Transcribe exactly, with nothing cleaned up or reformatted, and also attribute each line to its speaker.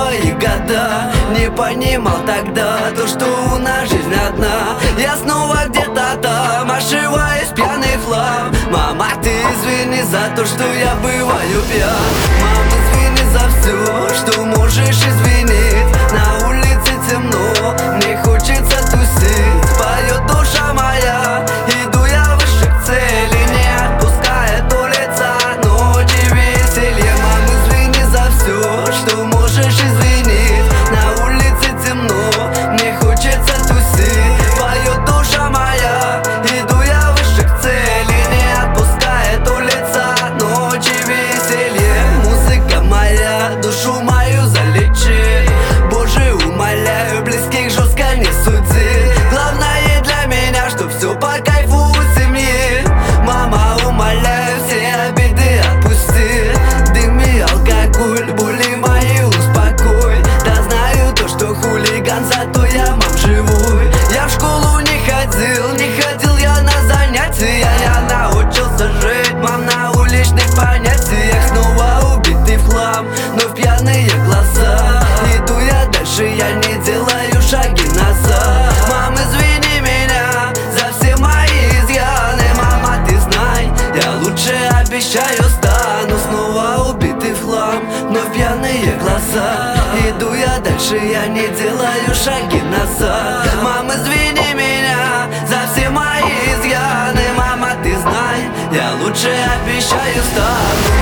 Speaker 1: свои года не понимал тогда то, что у нас жизнь одна. Я снова где-то там, ошиваюсь пьяный хлам. Мама, ты извини за то, что я бываю пьян. Мама, извини за все, что можешь извинить. На улице темно, мне хочется тусить. Поет душа моя, иду я выше к цели, не отпуская то лица ночи веселье. Мама, извини за все, что можешь извинить. На улице темно, мне хочется тусить. Поет душа моя, иду я выше к цели, не отпуская то лица ночи веселье. Музыка моя, душу мою залечи. Боже, умоляю, близких жестко не суди. Главное для меня, чтоб все по кайфу у семьи. Мама, умоляю, все обиды отпусти. Дым и алкоголь, боли мои успокой. Да знаю то, что хулиган, зато я мам живой. Я в школу не ходил, не ходил я на занятия. Я научился жить, мам, на уличных понятиях. Снова убитый в хлам, но в пьяные глаза. Иду я дальше, я не делаю шаги назад. Мам, извини меня за все мои изъяны. Мама, ты знай, я лучше обещаю стану. Снова убитый в хлам, но в пьяные глаза. Иду я дальше, я не делаю шаги назад. Мам, извини меня за все мои изъяны. Мама, ты знай, я лучше обещаю стану.